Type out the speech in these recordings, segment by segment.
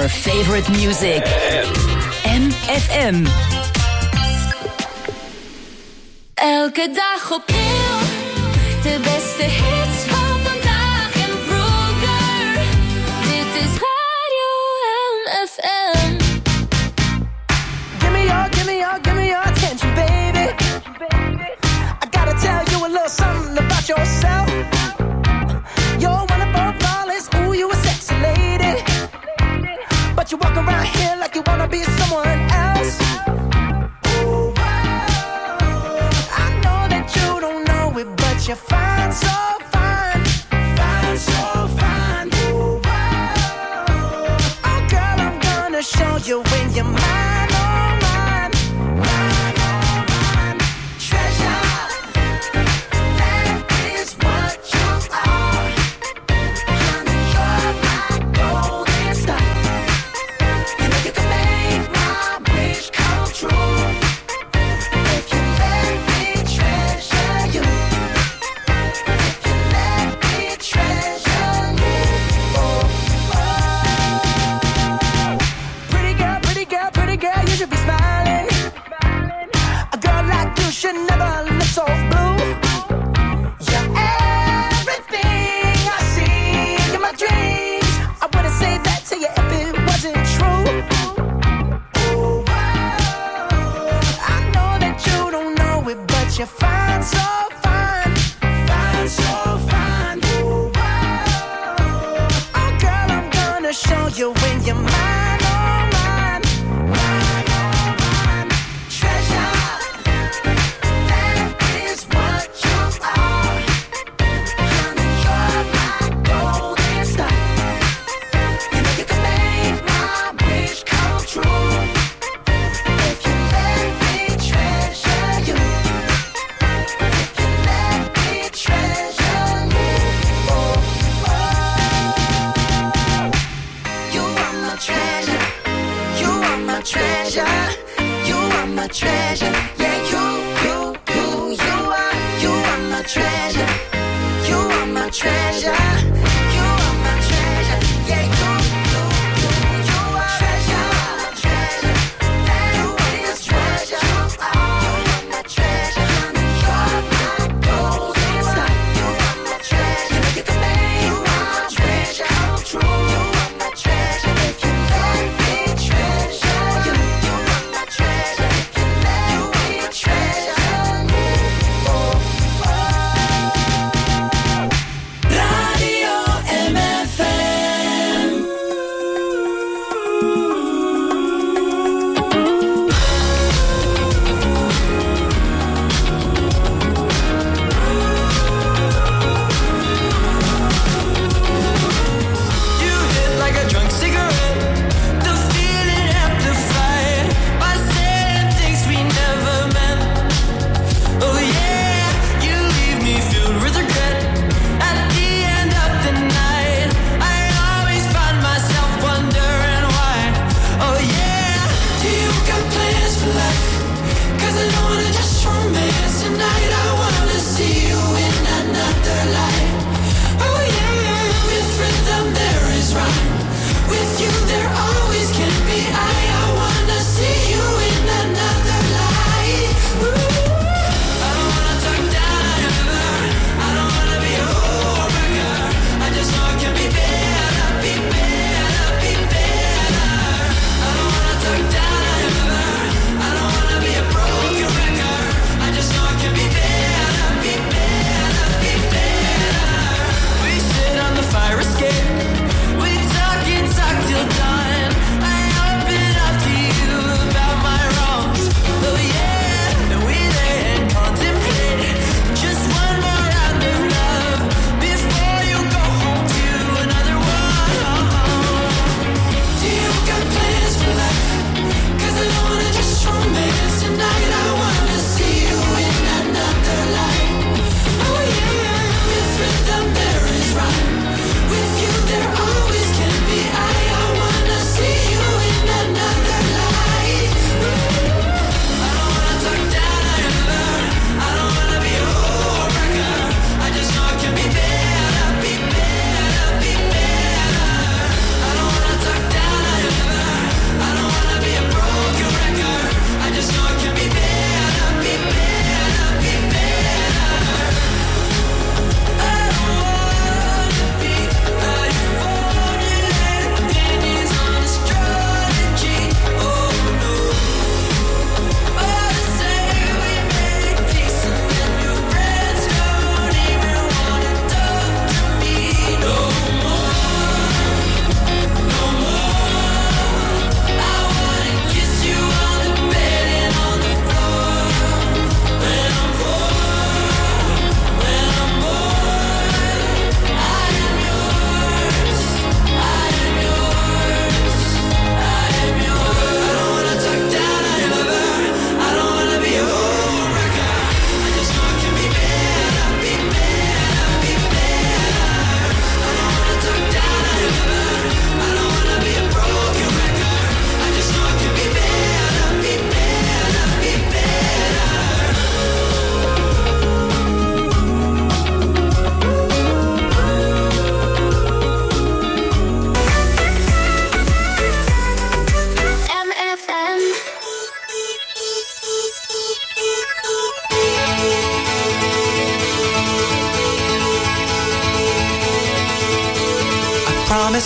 your favorite music. MFM. Elke dag opnieuw, de beste hits van vandaag en vroeger. Dit is Radio MFM. Give me your attention, baby. I gotta tell you a little something about yourself. You're wonderful, flawless, ooh, you a sexy lady. But you walk around here like you wanna be someone else. Ooh, I know that you don't know it, but you're fine, so fine. Fine, so fine. Ooh, oh, girl, I'm gonna show you when you're mine, oh, mine. Mine, oh, mine. Treasure, that is what you are. Honey, you're my golden star. You know you can make my wish come true. If you let me treasure you. If you let me treasure you. Oh, oh. Pretty girl, you should be smiling. A girl like you should never look so blue. You're everything I see in my dreams. I wouldn't say that to you if it wasn't true. Ooh, I know that you don't know it, but you're fine, so fine. Fine, so fine. Ooh, oh, girl, I'm gonna show you when you're mine, oh, mine. Mine, oh, mine. Treasure, that is what you are. Honey, you're my golden star. You know you can make my wish come true. If you let me treasure you. If you let me treasure you. Oh, oh. You are my treasure. You are my treasure. You are my treasure. Yeah, you are my treasure. You are my treasure. You are my treasure. Yeah, you are treasure. Treasure. That is treasure. You are my treasure. Honey, you're my golden star. You are my treasure. You know you can make my treasure come true. You are my treasure. If you let me treasure you. You are my treasure. If you let me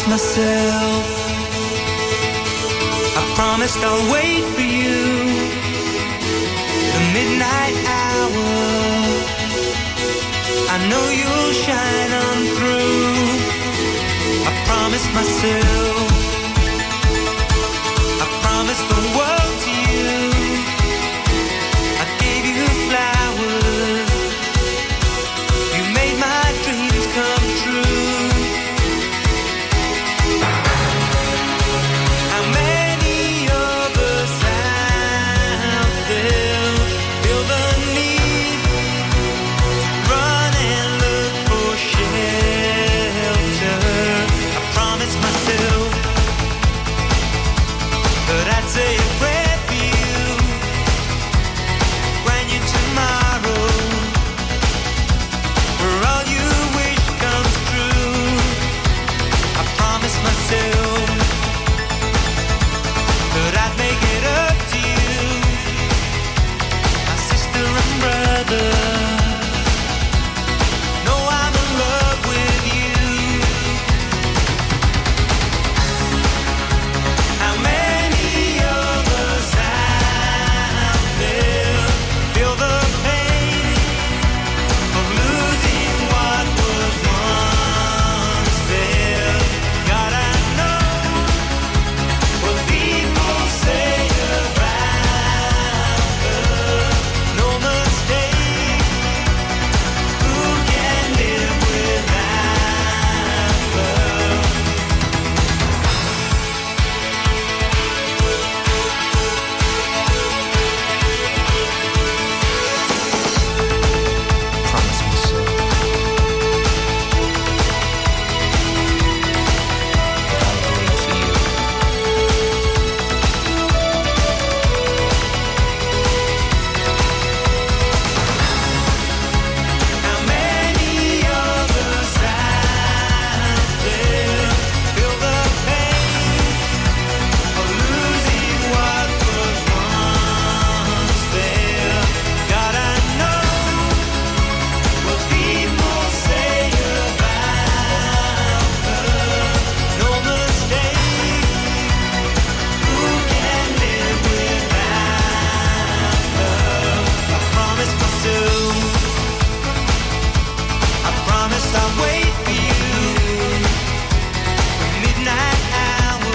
promised myself, I promised I'll wait for you. The midnight hour, I know you'll shine on through. I promised myself, I promised the world to you. I gave you flowers, you made my dreams come true. How many of us out there feel the need to run and look for shelter? I promised myself that I'd say a prayer for you when you tomorrow, where all you wish comes true. I promised myself that I'd make it up to you, my sister and brother. Know I'm in love with you. How many of us out there feel the pain of losing what was once there? God, I know what people say about love. No mistake, who can live without love? Promise myself that I'll wait for you. How many of us out there feel the pain of losing what was once there? God, I know what people say about love. No mistake, who can live without love? I promised myself, I promised I'll wait for you. The midnight hour,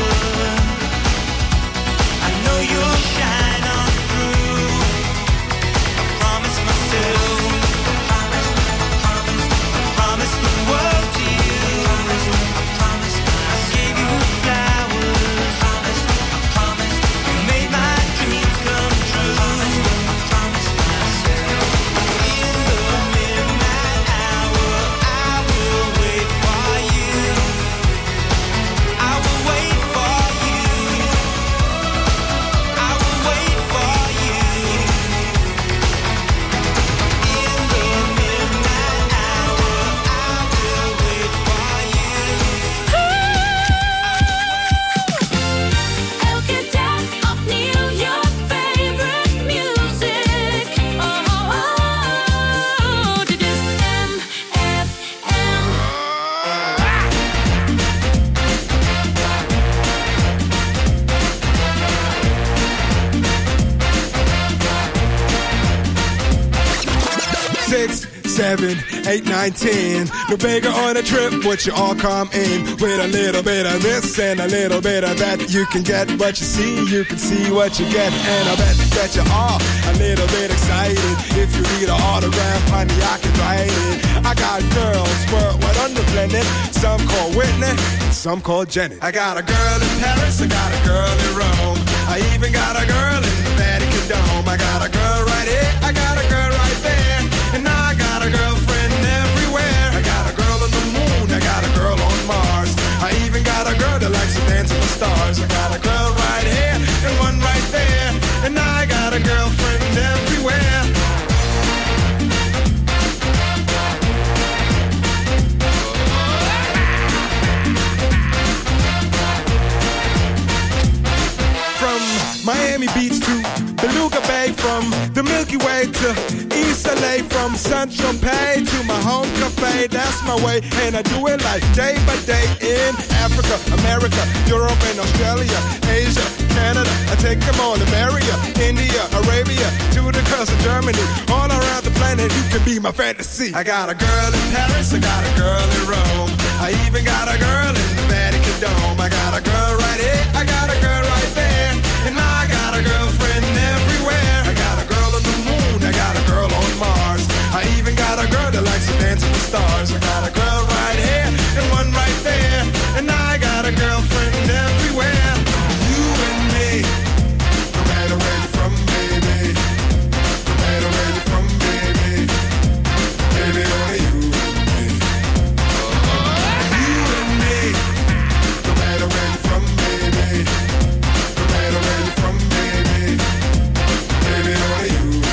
I know you'll shine on through. I promised myself, I promised the world to you. I gave you flowers, you made my dreams come true. In the midnight hour, I will wait for you. I will wait for you. I will wait for you. In the midnight hour, I will wait for you. Elke dag opnieuw your favorite music. Oh, dit is MFM. Six, 7, 8, 9, 10. No bigger on a trip, would you all come in with a little bit of this and a little bit of that? You can get what you see, you can see what you get, and I bet that you are a little bit excited. If you need an autograph, honey, I can write it. I got girls worldwide on the planet. Some call Whitney, some call Janet. I got a girl in Paris, I got a girl in Rome. I even got a girl in the Vatican Dome. I got a girl right here, I got a girl right there, and I got a girlfriend everywhere. I got a girl on the moon, I got a girl on Mars. I even got a girl that likes to dance with the stars. I got a girl right here and one right there, and I got a girlfriend everywhere. From Miami Beach to from the Milky Way to East LA, from Central Pay to my home cafe. That's my way, and I do it like day by day in Africa, America, Europe, and Australia, Asia, Canada. I take them all to Maria, India, Arabia, to the coast of Germany, all around the planet. You can be my fantasy. I got a girl in Paris, I got a girl in Rome, I even got a girl in the Vatican Dome. I got a girl right here, I got a girl right there, and I got a girlfriend everywhere. I got a girl on the moon, I got a girl on Mars, I even got a girl that likes to dance with the stars. I got a girl right here and one right there, and I got a girlfriend everywhere. You and me, no matter where you're from, baby, no matter where you're from, baby, baby, only you and me. You and me, no matter where you're from, baby, no matter where you're from, baby, baby, only you and me.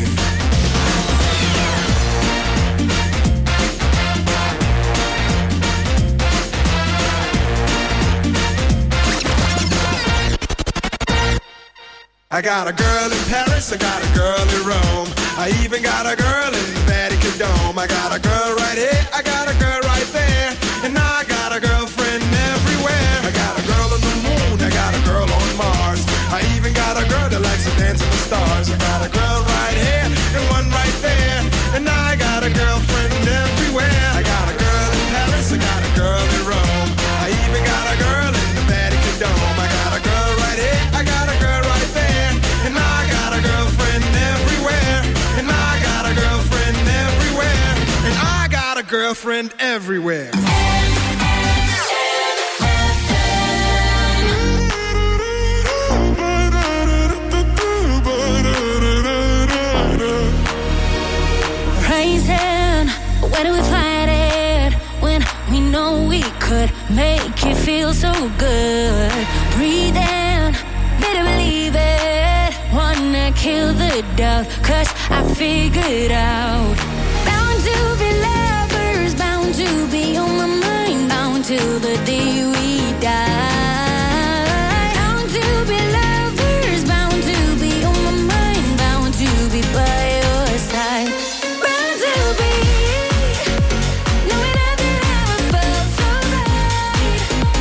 I got a girl in Paris, I got a girl in Rome, I even got a girl in the Vatican Dome. I got a girl right here, I got a girl right there, and I got a girlfriend everywhere. I got a girl on the moon, I got a girl on Mars, I even got a girl that likes to dance with the stars. I got a girl right here and one right there, and I got a girlfriend everywhere. I got a girl in Paris, I got a girl in Rome, I even got a girl in the Vatican Dome. I got a girl right here, I got a girl right there, and I got a girlfriend everywhere, and I got a girlfriend everywhere, and I got a girlfriend everywhere. Rising, where do we find it when we know we could make it feel so good? Breathing, better believe it. Wanna kill the doubt, 'cause I figured out. Bound to be lovers, bound to be on my mind, bound till the day we die. Bound to be lovers, bound to be on my mind, bound to be by your side. Bound to be knowing nothing ever felt so right.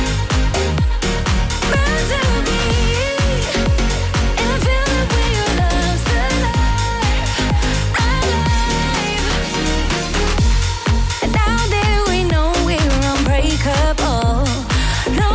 Bound to be in a feeling where your love's alive, alive. And now that we know we're unbreakable, no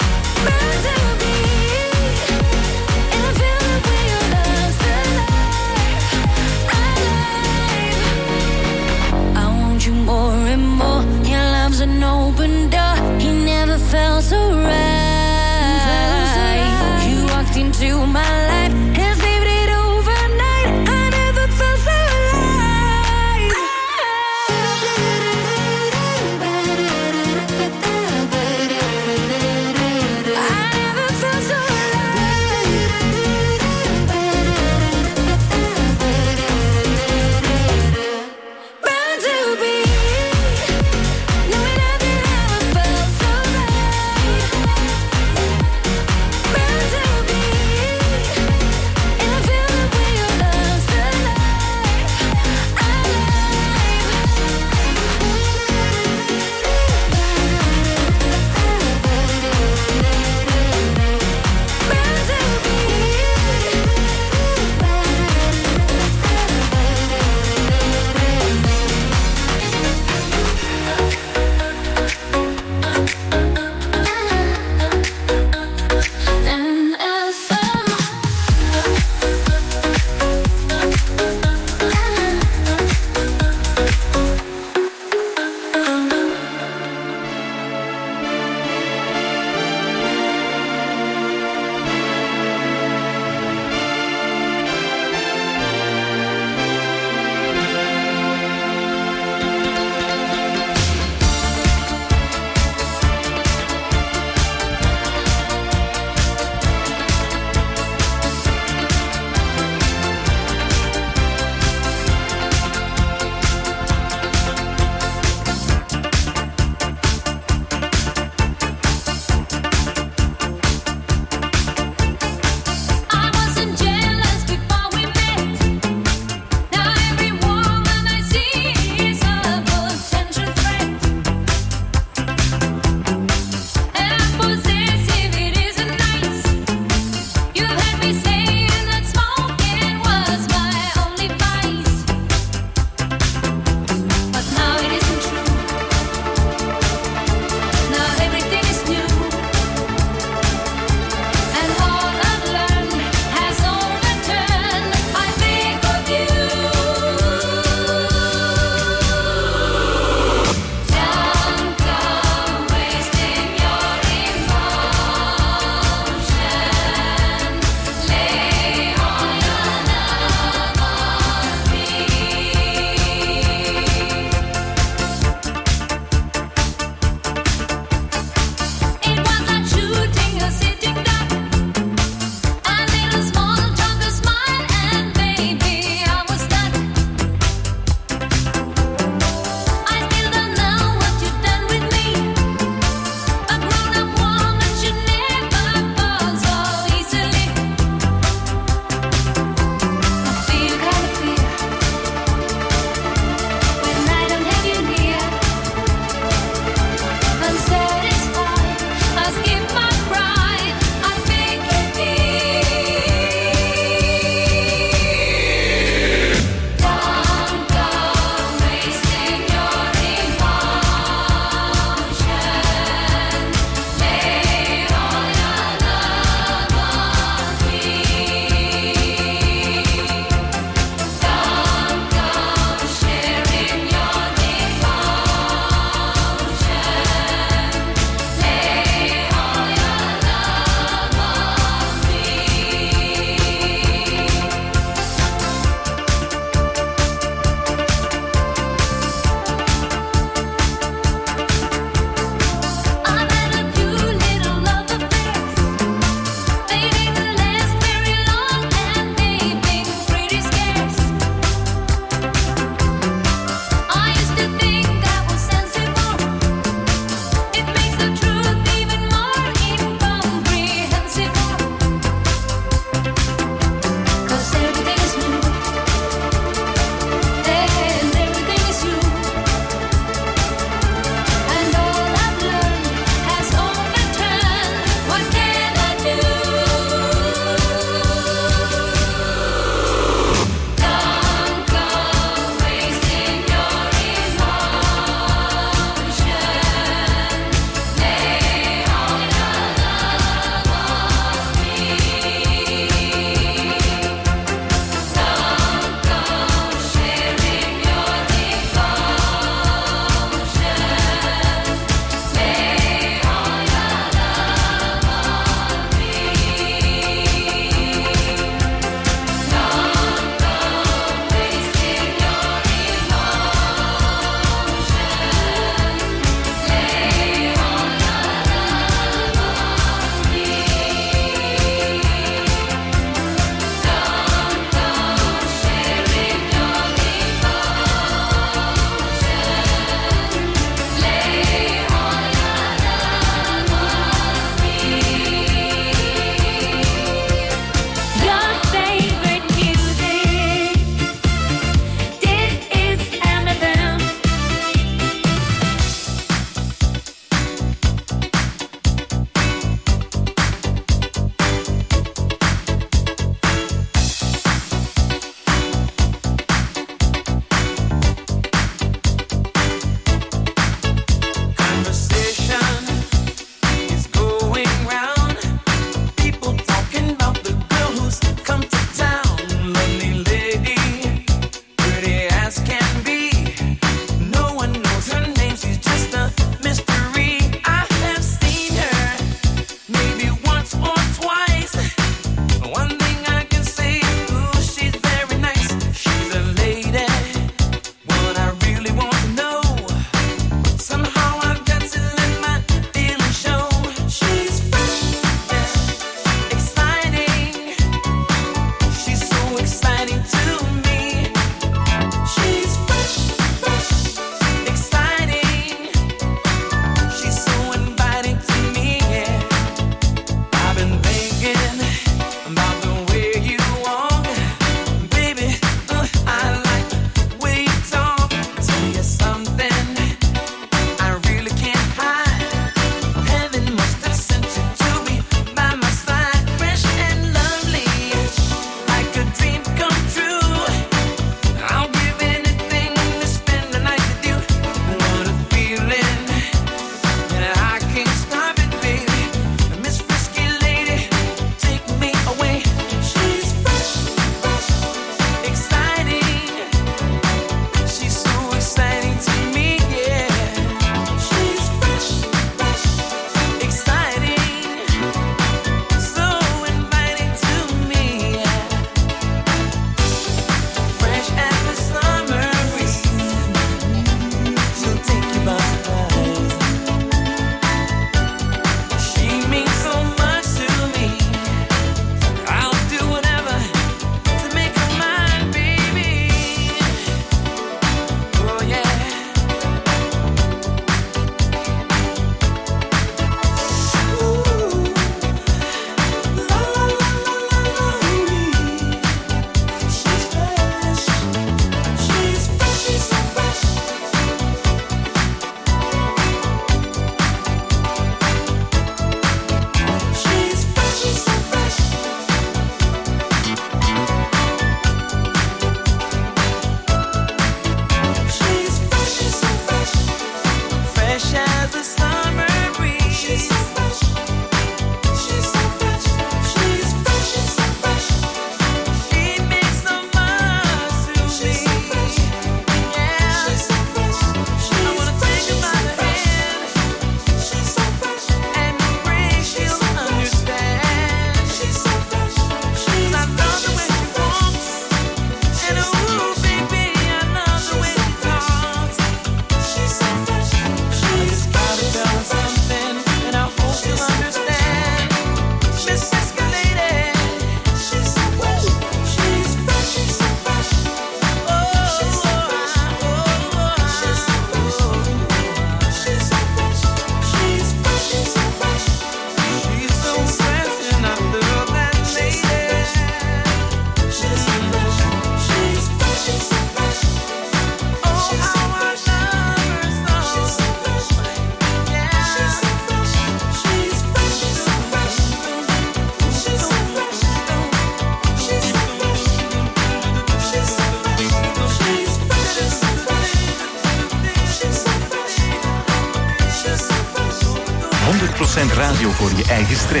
100% radio voor je eigen streek.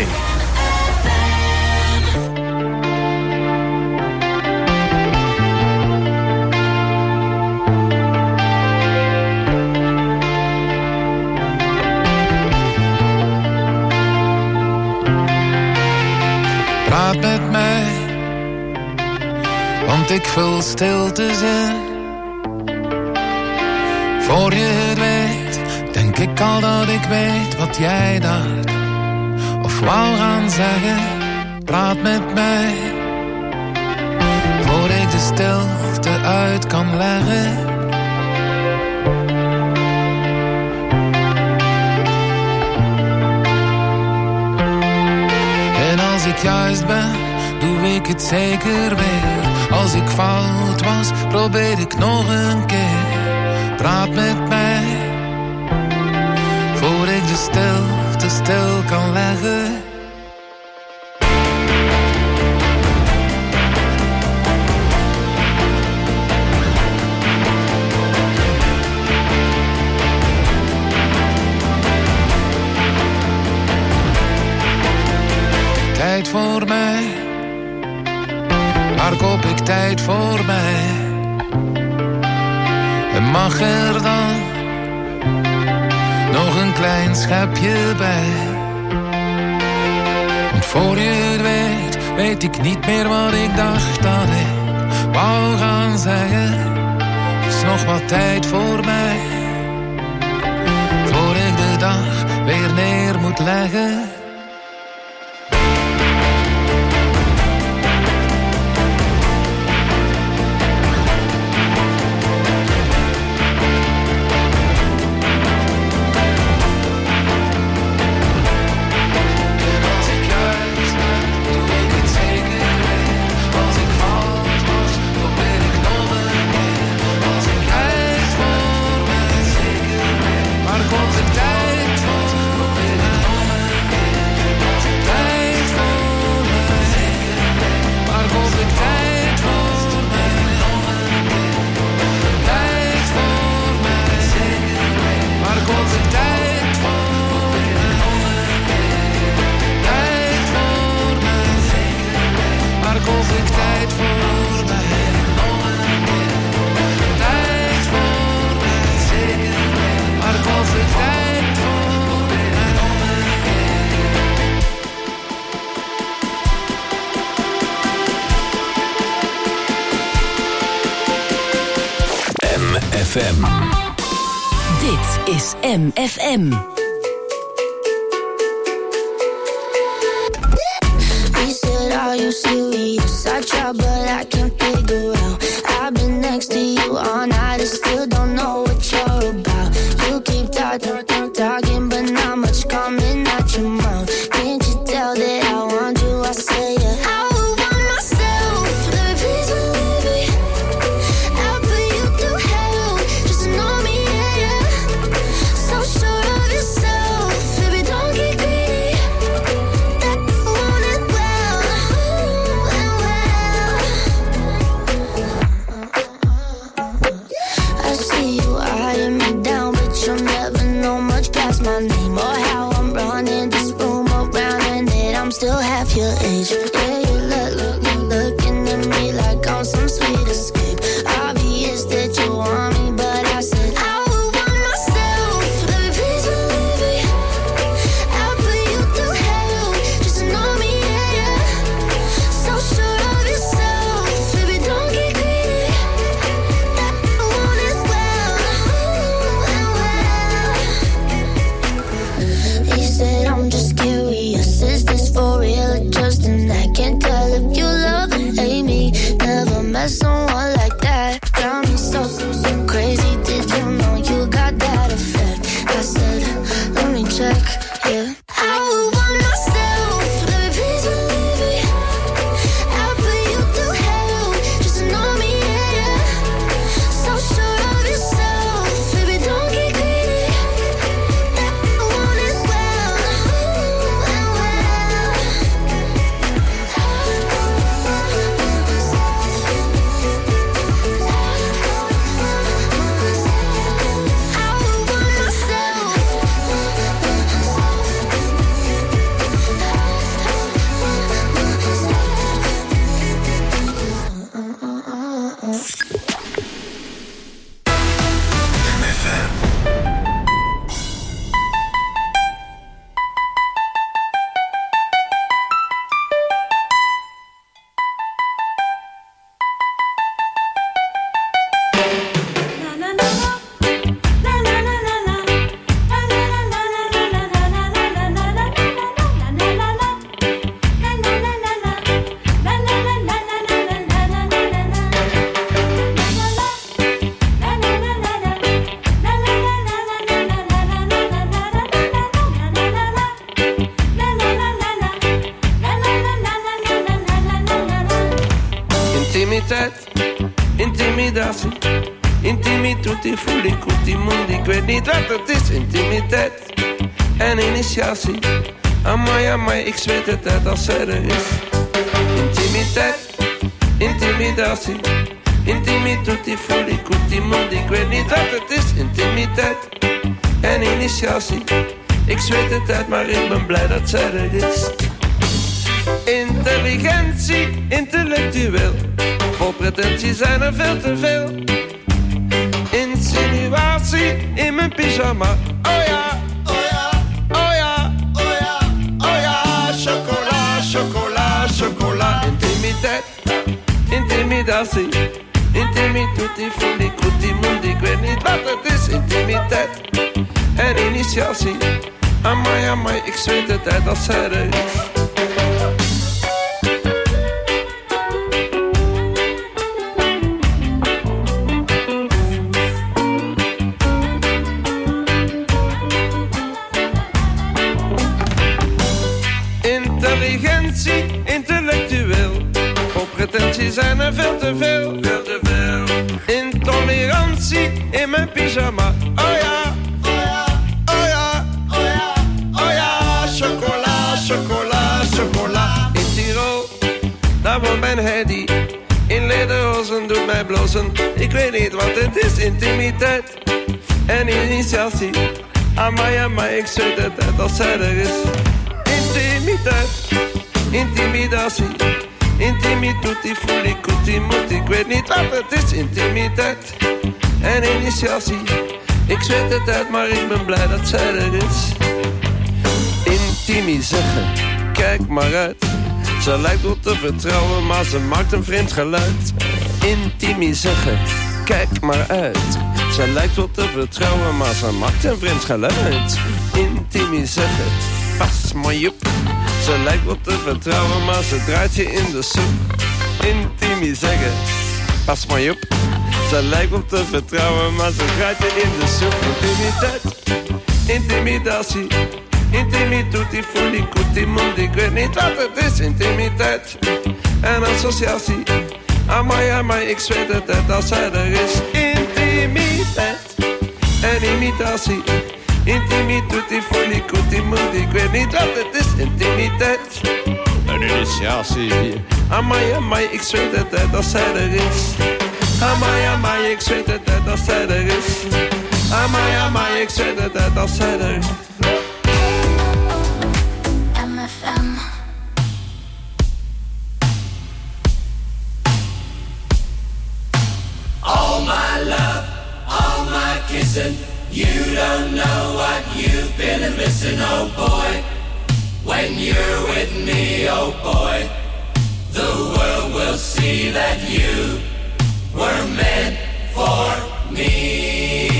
Praat met mij, want ik vul stilte in. Voor je het weet, denk ik al dat ik weet wat jij dacht of wou gaan zeggen. Praat met mij, voor ik de stilte uit kan leggen. En als ik juist ben, doe ik het zeker weer. Als ik fout was, probeer ik nog een keer. Praat met mij, voor ik de stilte stil kan leggen. Tijd voor mij, waar koop ik tijd voor mij? En mag er dan nog een klein schepje bij? Want voor je het weet, weet ik niet meer wat ik dacht dat ik wou gaan zeggen. Er is nog wat tijd voor mij, voor ik de dag weer neer moet leggen. MFM. Dit is MFM. He said, are you serious? I tried, but I can't figure out. I've been next to you all night and still don't know what you're about. You keep talking, but not much coming out your mouth. Can't you tell that I want you? I say yeah. Intimiteit, intimidatie. Intimi tutti fulli tutti mondi. Ik weet niet wat het is. Intimiteit en initiatie. Amai, ik zweet het uit als zij er is. Intimiteit, intimidatie. Intimi tutti fulli tutti mondi. Ik weet niet wat het is. Intimiteit en initiatie. Ik zweet het uit, maar ik ben blij dat zij er is. Intelligentie, intellectueel. Vol pretentie zijn er veel te veel. Insinuatie in mijn pyjama. Oh ja, oh ja, oh ja, oh ja, oh ja. Chocola, chocola, chocola. Intimiteit, intimidatie. Intimi tutti fulli tutti mondi. Ik weet niet wat het is. Intimiteit en initiatie. Amai, ik zweet het uit als zij er is. Intelligentie, intellectueel. Voor pretentie zijn er veel te veel. Veel te veel. Intolerantie in mijn pyjama. Oh ja, oh ja, oh ja, oh ja, oh ja. Chocola, chocola, chocola. In Tirol, daar woont mijn Heidi. In lederhozen doet mij blozen. Ik weet niet wat het is. Intimiteit en initiatie. Amai, ik zweet het uit als zij er is. Intimiteit, intimidatie. Intimi tutti fulli tutti mondi. Ik weet niet wat het is. Intimiteit en initiatie. Ik zweet het uit, maar ik ben blij dat zij er is. Intimi zeggen, kijk maar uit. Ze lijkt wel te vertrouwen, maar ze maakt een vreemd geluid. Intimi zeggen, kijk maar uit. Ze lijkt wel te vertrouwen, maar ze maakt een vreemd geluid. Intimi zeggen, pas maar joep. Ze lijkt wel te vertrouwen, maar ze draait je in de soep. Intimi zeggen, pas maar joep. Ze lijkt wel te vertrouwen, maar ze draait je in de soep. Intimiteit, intimidatie. Intimi tutti fulli tutti mondi. Ik weet niet wat het is. Intimiteit en associatie. Amai, ik zweet het uit als zij er is. Intimiteit en imitatie. Intimi tutti fulli tutti mondi. Ik weet niet wat het is. Intimiteit en initiatie. Amai, ik zweet het uit als zij er is. Amai, ik zweet het uit als zij er is. Amai, ik zweet het uit als zij er is. All my love, all my kissing. You don't know what you've been missing, oh boy. When you're with me, oh boy, the world will see that you were meant for me.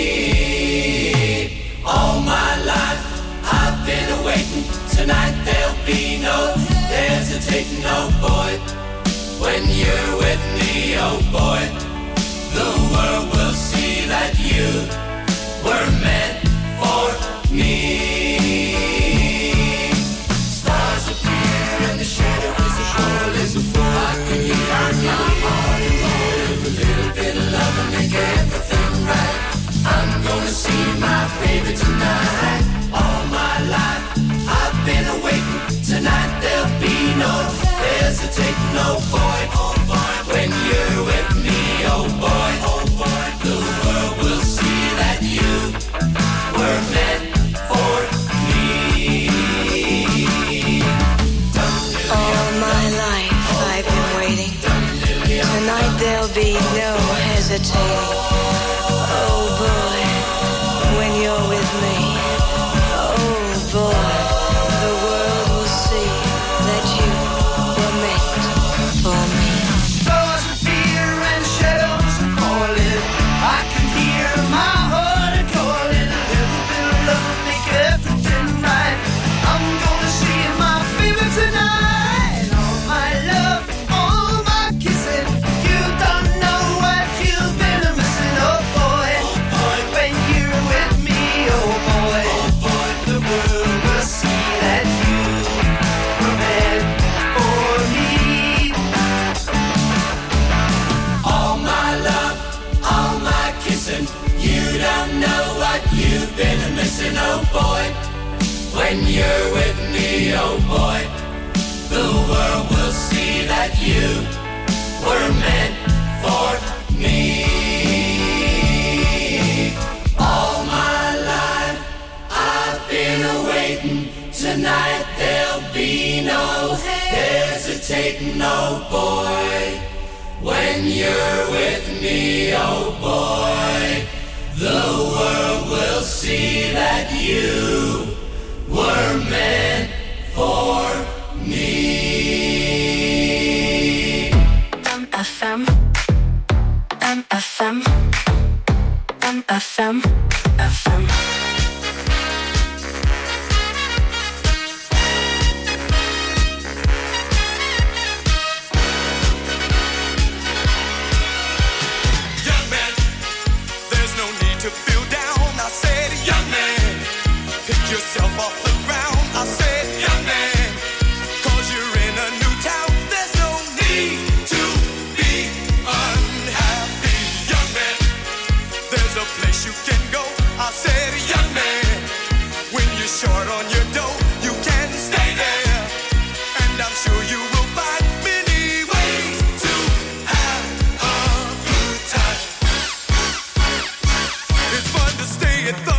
All my life I've been waiting. Tonight there'll be no hesitating, oh boy. When you're with me, oh boy, the world will see that you were meant for me. Stars appear and the shadow is a falling. I can hear my heart and roll. A little bit of love and make everything right. I'm gonna see my baby tonight. All my life I've been waiting. Tonight there'll be no hesitating, oh boy, oh boy. When you're with me, oh boy, oh boy, the world will see that you were meant for me. All my life I've been waiting. Tonight there'll be no hesitating. Oh boy, when you're with me, oh boy, the world will see that you were meant for me. Stars appear and shadows are falling. I can hear my heart calling. A little bit of love make everything right. I'm gonna see my baby tonight. All my love, all my kissing. You don't know what you've been missing. Oh When you're with me, oh boy, the world will see that you were meant for me. All my life I've been awaiting. Tonight there'll be no hesitating, oh boy. When you're with me, oh boy, the world will see that you were meant for me. MFM, MFM, MFM, FM. Yourself off the ground, I said, young man, 'cause you're in a new town. There's no need to be unhappy, young man. There's a place you can go, I said, young man. When you're short on your dough, you can stay there, and I'm sure you will find many ways to have a good time. It's fun to stay at the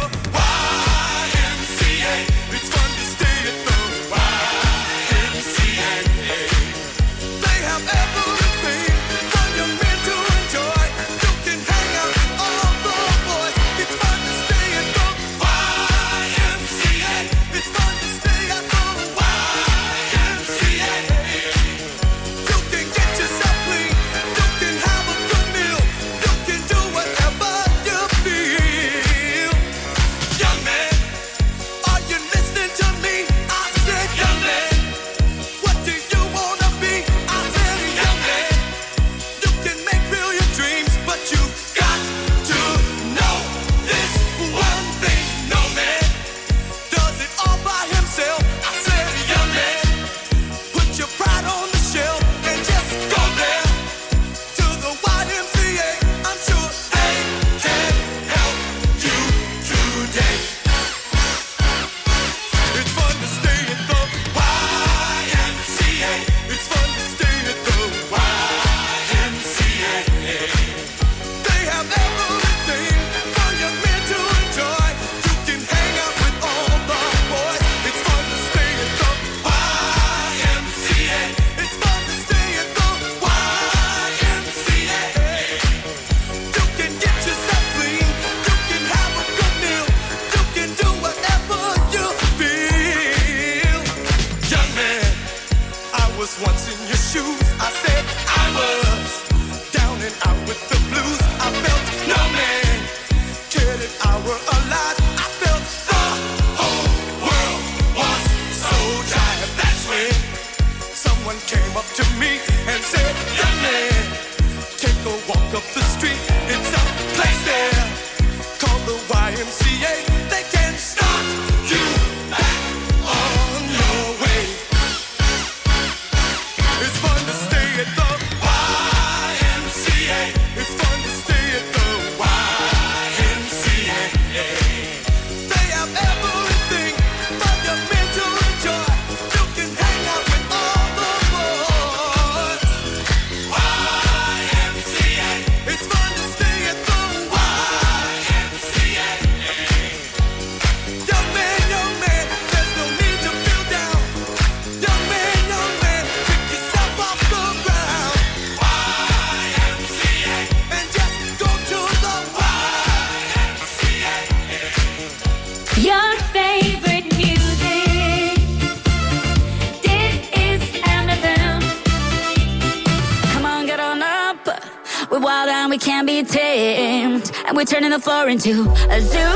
We're turning the floor into a zoo.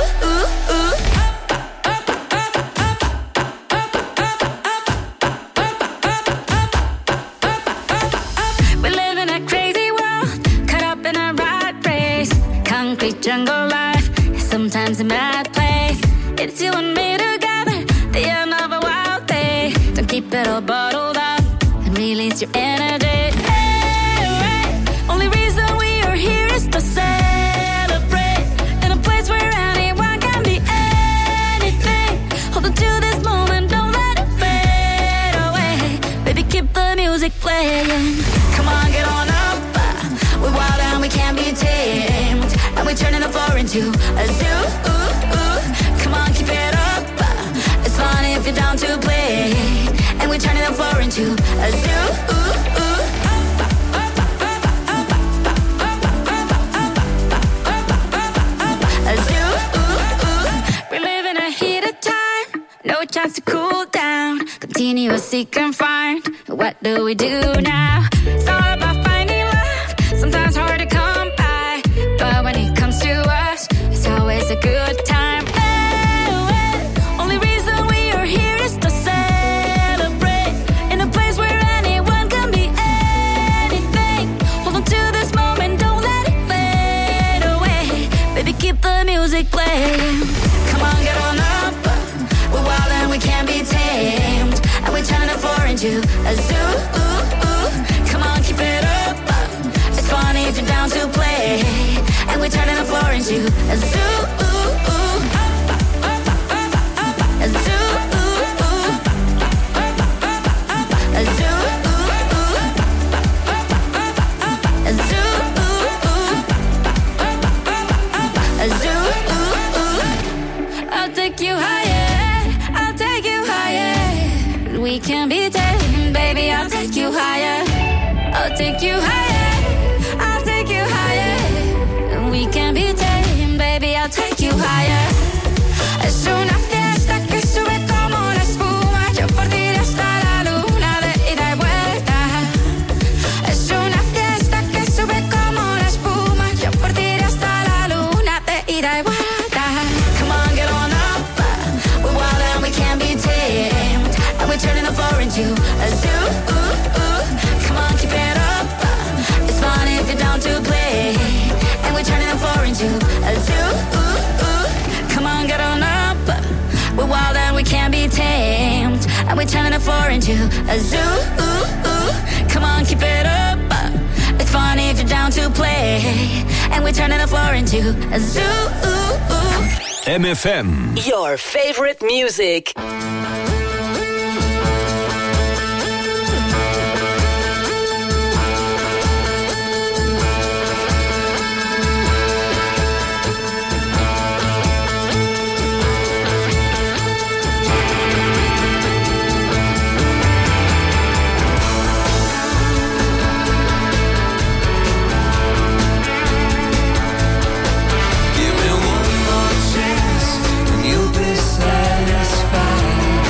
We live in a crazy world, caught up in a rat race. Concrete jungle life, sometimes a mad place. It's you and me together, the end of a wild day. Don't keep it all bottled up and release your energy. Hey, right. Only reason we are here is to say to this moment. into a zoo. Come on, keep it up. It's fun if you're down to play, and we're turning the floor into a zoo. A zoo. We're living a heated time, no chance to cool down. Continuously confined. What do we do now? It's all about finding love. Sometimes hard to come by, but when it comes to us, it's always a good time. Only reason we are here is to celebrate in a place where anyone can be anything. Hold on to this moment, don't let it fade away. Baby, keep the music playing. Come on, get on up. We're wild and we can't be tamed, and we're turning the floor into a zoo. Come on, keep it up. It's funny if you're down to play, and we're turning the floor into a zoo. A zoo. A zoo. A zoo. A zoo. I'll take you higher. I'll take you higher. We can be tamed, baby. I'll take you higher. I'll take you higher. I'll take you higher. We can be tamed, baby. I'll take you higher. Es una fiesta que sube como la espuma. Yo por ti hasta la luna de ida y vuelta. Es una fiesta que sube como la espuma. Yo por ti hasta la luna de ida y vuelta. Come on, get on up. We're wild and we can't be tamed, and we're turning the floor into a zoo. Come on, keep it up. It's fun if you're down to play, and we're turning the floor into a zoo. Come on, get on up. We're wild and we can't be tamed, and we're turning the floor into a zoo. Come on, keep it up. It's fun if you're down to play, and we're turning the floor into a zoo. MFM. Your favorite music. Give me one more chance, and you'll be satisfied.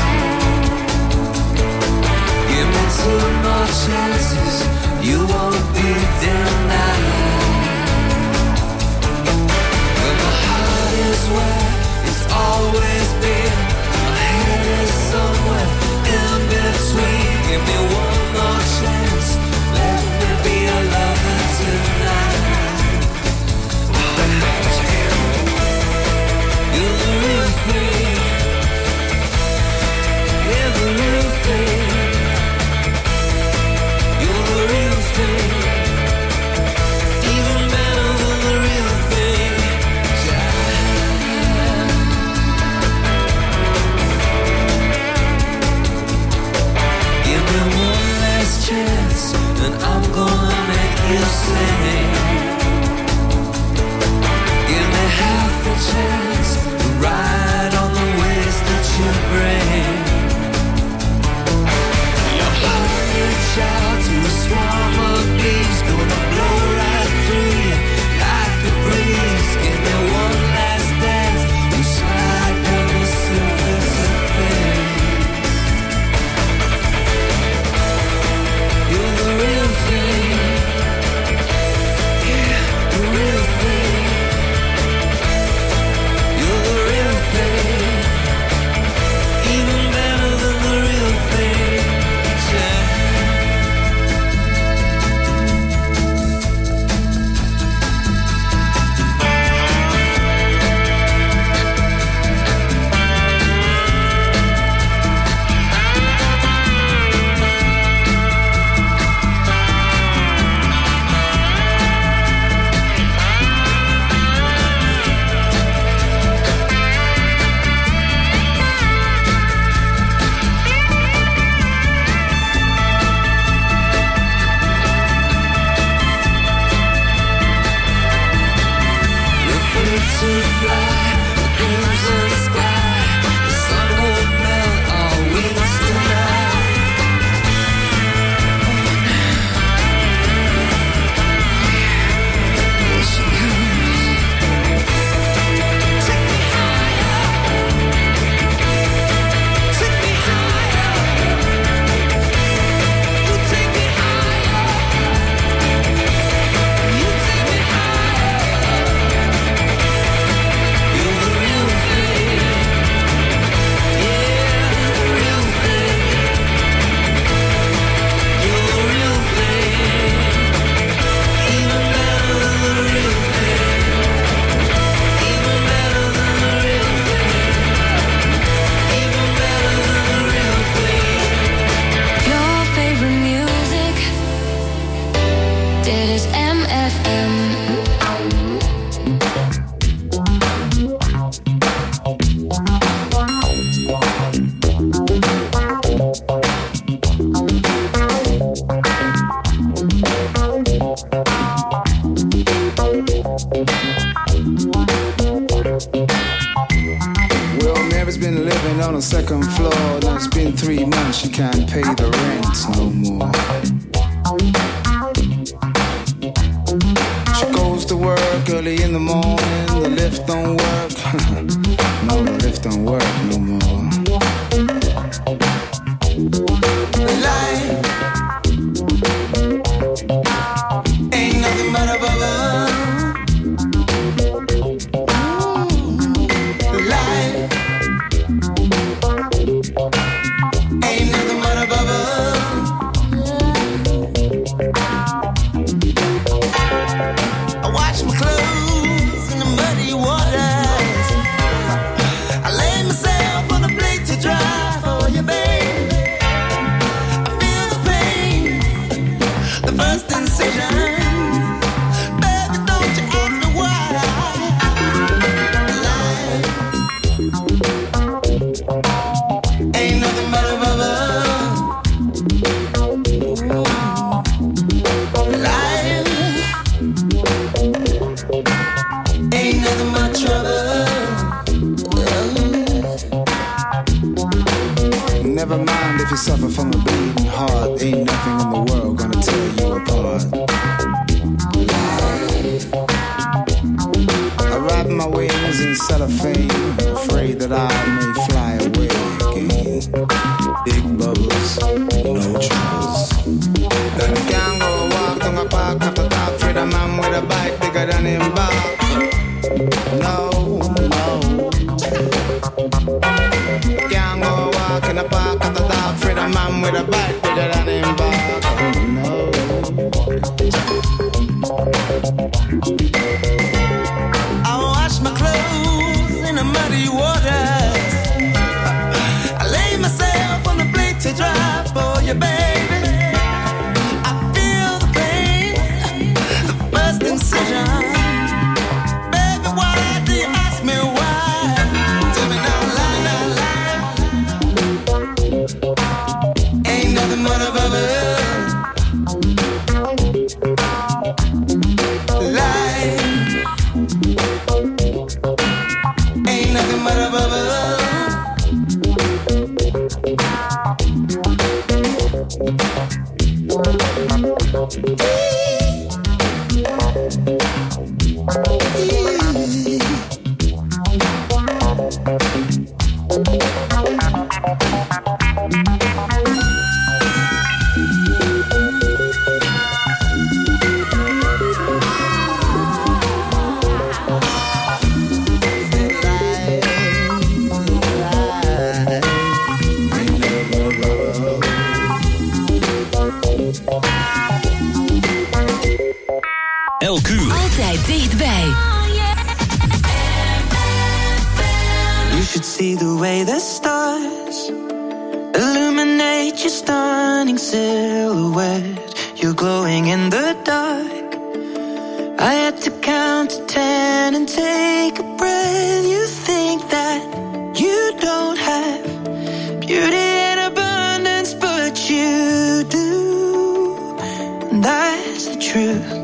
Dit is MFM. On a second floor, now it's been 3 months, she can't pay the rent no more. She goes to work early in the morning, the lift don't work. No, the lift don't work no more. Life ain't nothing but a bubble. You suffer from a bleeding heart. Ain't nothing in the world gonna tear you apart. I wrap my wings in cellophane, afraid that I may fly away again. Big bubbles, no troubles. Then I can't go walk on a park after dark, afraid a man with a bike bigger than him back. No, no. I can't go walk in a park after dark, afraid a man with a bike bigger than him back. No. I wash my clothes in the muddy waters. I lay myself on the plate to dry for you, baby. I feel the pain, the first incision. Baby, why do you ask me why? Tell me now, lie, lie, lie. Ain't nothing but a bubble. Elk uur. Altijd dichtbij. You should see the way the stars illuminate your stunning silhouette. You're glowing in the dark. I had to count to 10 and take a breath. You think that you don't have beauty in abundance, but you do. And that's the truth.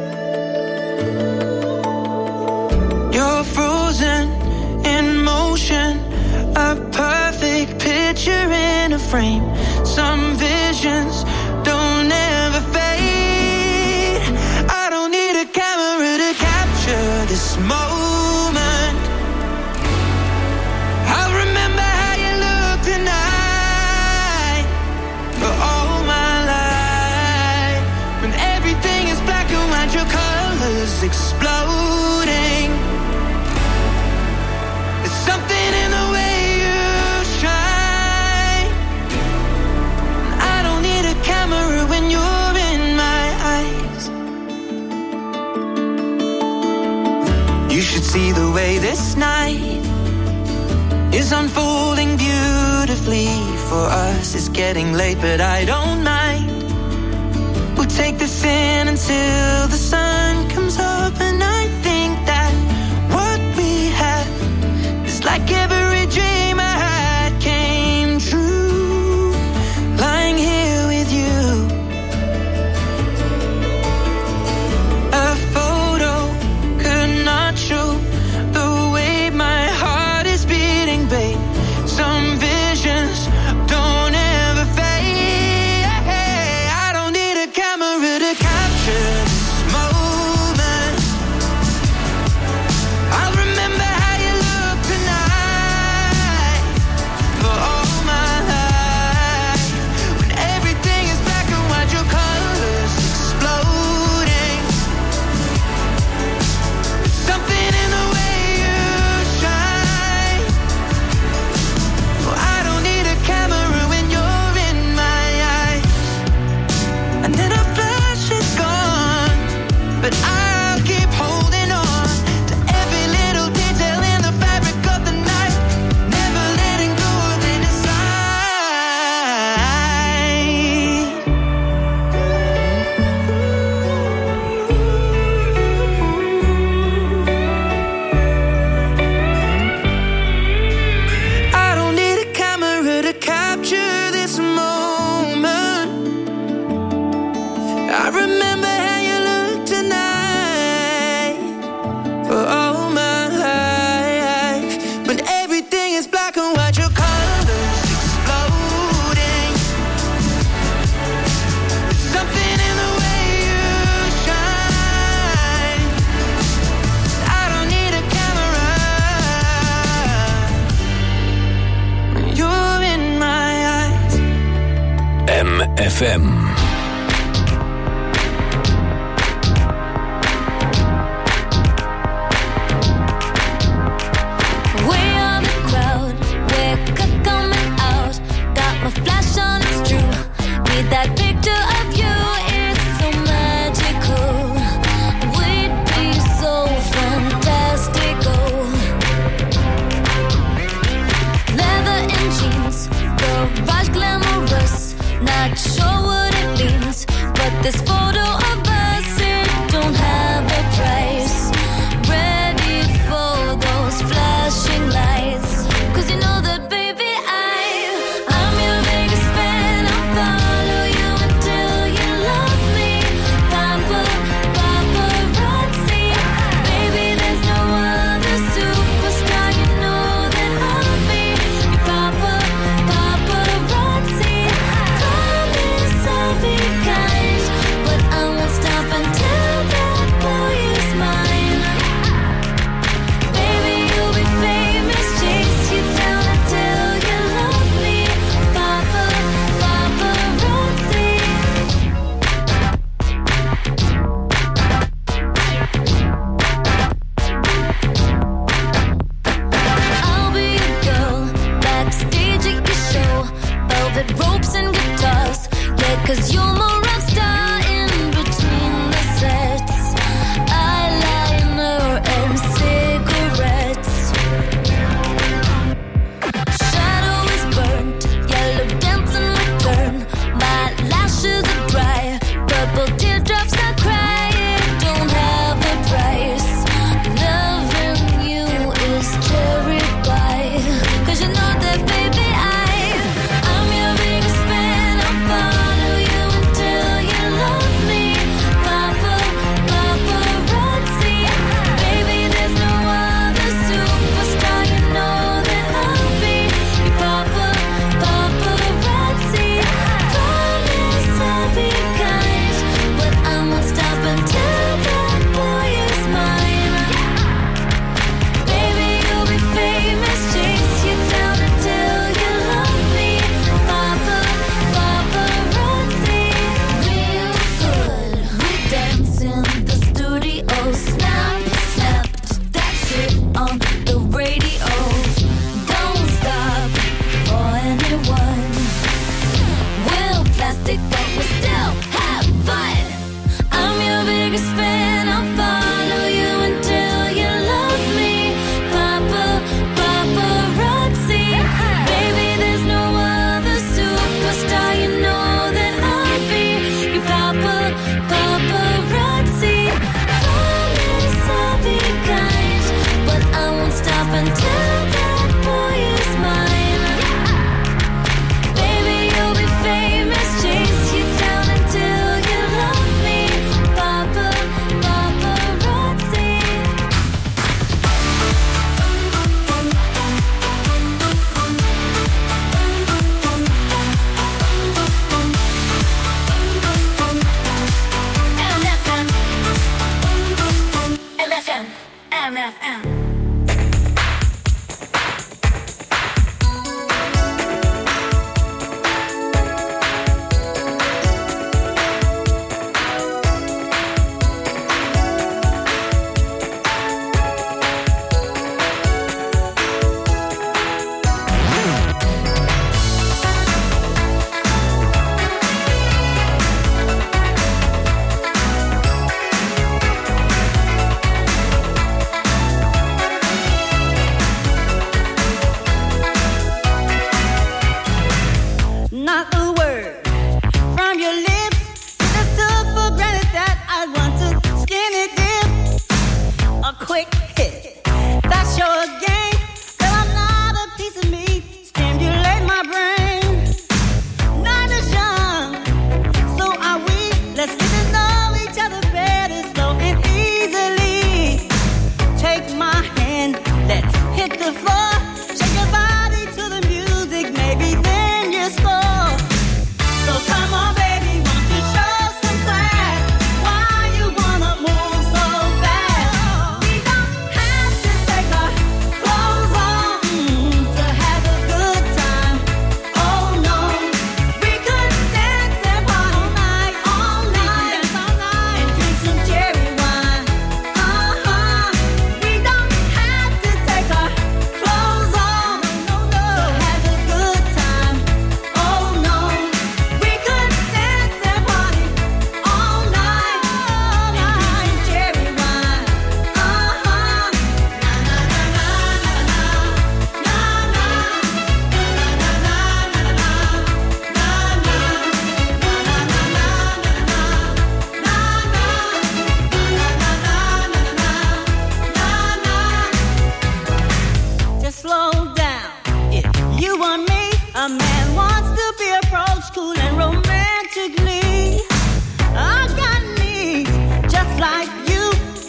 You're frozen in motion, a perfect picture in a frame. Some visions don't ever fade. I don't need a camera to capture this moment. I'll remember how you look tonight for all my life. When everything is black and white, your colors exploding. Something in the way you shine. I don't need a camera when you're in my eyes. You should see the way this night is unfolding beautifully for us. It's getting late, but I don't mind. We'll take this in until the sun comes up, and I think that what we have is like every dream I had came true. Lying here with you, a photo could not show the way my heart is beating, babe. Some visions don't ever fade. I don't need a camera to capture this moment. I'll remember how you look tonight for all my life. When everything is black and white, your colors exploding. There's something in the way you shine. Well, I don't need a camera when you're in my eyes. And then a flash is gone, but I'll keep holding on to every little detail in the fabric of the night, never letting go of it inside. I don't need a camera to capture this moment. I remember how you look tonight for all my life. When everything is black and white, your colors exploding. There's something in the way you shine. I don't need a camera when you're in my eyes. MFM. We are the crowd, we're coming out. Got my flash on, it's true. Need that picture of you, it's so magical. We'd be so fantastical. Leather and jeans, garage glamorous. Not sure what it means. Jam FM. Quick